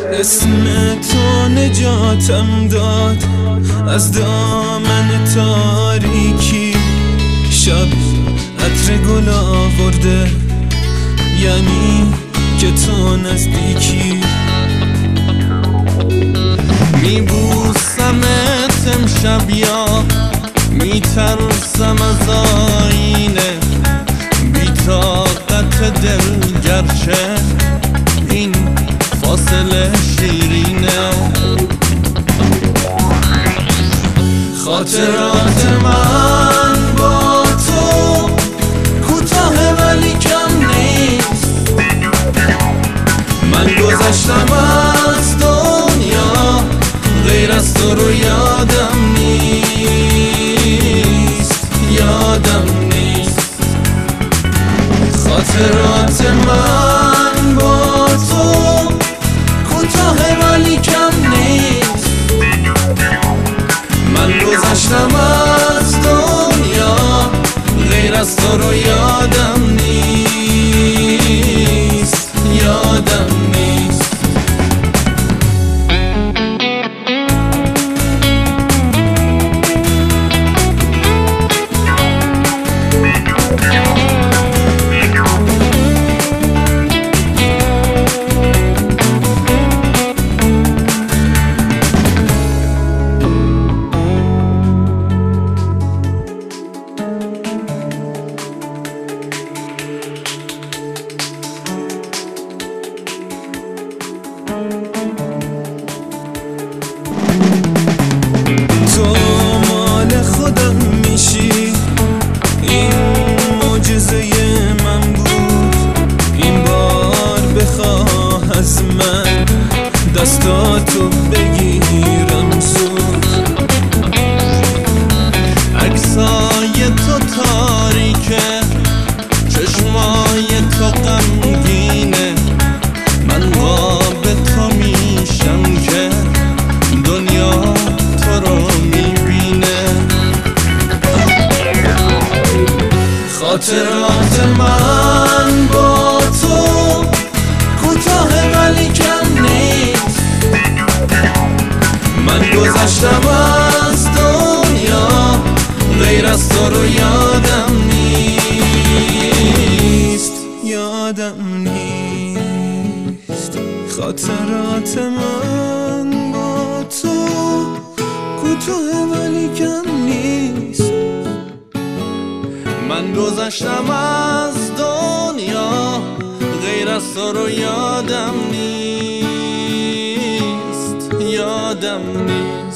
اسم تو نجاتم داد از دامن تاریکی. شب عطر گل آورده یعنی که تو نزدیکی. میبوسمت امشب یا میترسم از آینه، بی طاقت دل گرچه این فاصله شیرینه. خاطرات من با تو کوتاه ولی کم نیست. من گذشتم از دنیا غیر از تو رو یادم نیست، یادم نیست. خاطرات من با تو کوتاه ولی کم نیست. من گذشتم از دنیا غیر از تو رو یادم نیست، یادم نیست. تو مال خودم میشی، این معجزه من بود. این بار بخواه از من دستاتو بگیرم زود. عکسای تو تاریکه، چشمای تو غمگینه. من قاب تو میشم که دنیا تو رو میبینه. خاطرات من با تو کوتاه ولی کم نیست. من گذشتم از دنیا غیر از تو رو یادم نیست، یادم نیست. خاطرات من با تو کوتاه ولی کم نیست. من گذشتم از دنیا غیر از تو رو یادم نیست، یادم نیست.